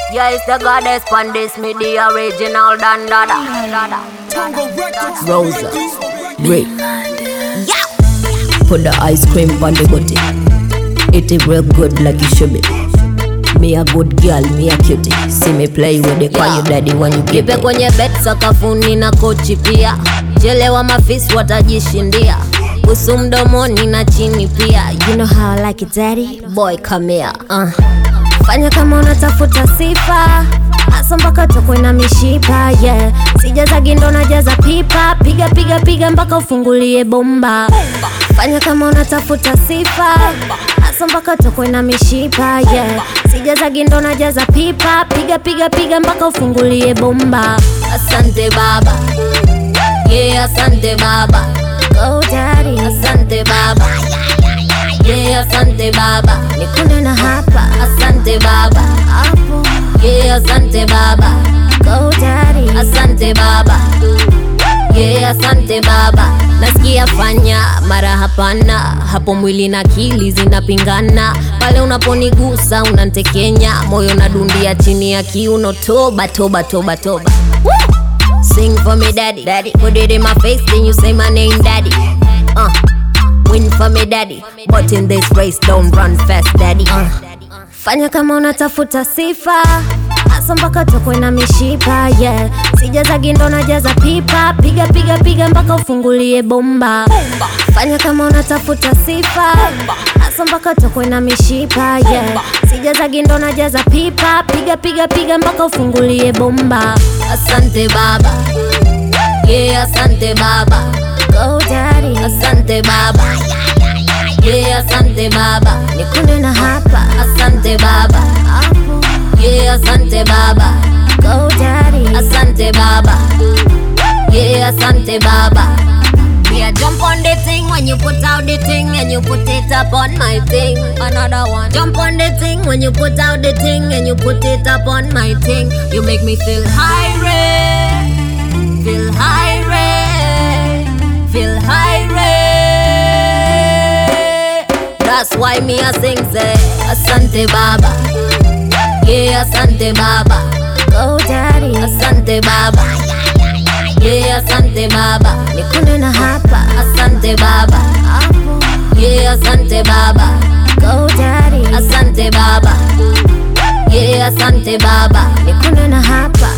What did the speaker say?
Yeah, it's the goddess Pandis, me the original Dandada. Rosa, Rick, yeah. Put the ice cream on the booty. Eat it real good like you should be. Me a good girl, me a cutie. See me play with it, call you daddy when you give it. Kwenye bed sakafuni na kochi pia. Chelewa mafisi watajishindia. Busu mdomoni na chini pia. You know how I like it daddy? Boy come here. Fanya kama unatafuta sifa, asa mpaka tokwe na mishipa, yeah. Sijaza gindo na jaza pipa. Piga piga piga mpaka ufungulie bomba. Fanya kama unatafuta sifa, asa mpaka tokwe na mishipa, yeah. Sijaza gindo na jaza pipa. Piga piga piga mpaka ufungulie bomba. Asante baba, yeah, asante baba. Go daddy, asante baba, yeah, asante baba. Nikune na hapa, asante baba. Apo, yeah, asante baba. Go daddy, asante baba, yeah, asante baba. Nasikia fanya, mara hapana. Hapo mwili na akili zinapingana. Pale unaponigusa unantekenya. Moyo nadundia chini ya kiuno. Toba, toba, toba, toba. Sing for me daddy, daddy. Put it in my face, then you say my name daddy. Win for me daddy, but in this race don't run fast daddy. Fanya kama unatafuta sifa, asa mpaka tokwe na mishipa, yeah. Sijaza gindo na jaza pipa. Piga piga piga mpaka ufungulie bomba. Fanya kama unatafuta sifa, asa mpaka tokwe na mishipa, yeah. Sijaza gindo na jaza pipa. Piga piga piga mpaka ufungulie bomba. Asante baba, yeah, asante baba. Go daddy, asante baba, yeah, asante baba. Nikune na hapa, asante baba. Apo, yeah, asante baba. Go daddy, asante baba, yeah, asante baba. Yeah, jump on the thing when you put out the thing and you put it up on my thing. Another one. Jump on the thing when you put out the thing and you put it up on my thing. You make me feel high red, feel high red, feel high red. That's why me a sing say asante baba, yeah, asante baba. Go daddy, asante baba, yeah, asante baba. Nikune na hapa, asante baba. Apo, yeah, asante baba. Go daddy, asante baba, yeah, asante baba. Nikune na hapa.